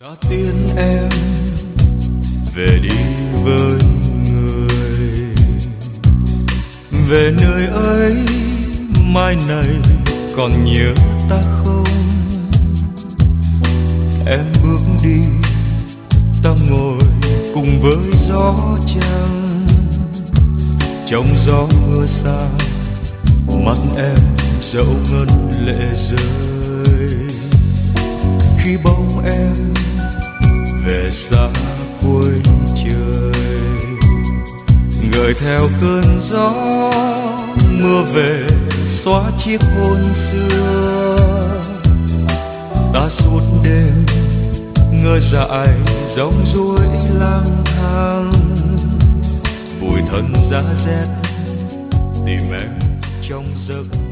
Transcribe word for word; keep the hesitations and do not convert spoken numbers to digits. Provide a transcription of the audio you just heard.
Ta tiến em về đi với người, về nơi ấy mai này còn nhớ ta không? Em bước đi ta ngồi cùng với gió trăng, trong gió mưa xa mắt em dẫu ngân lệ rơi. Khi bóng em về xa cuối trời, gợi theo cơn gió mưa về xóa chiếc hôn xưa. Ta suốt đêm ngơ dại giống ruồi lang thang, bụi thân giá rét tìm em trong giấc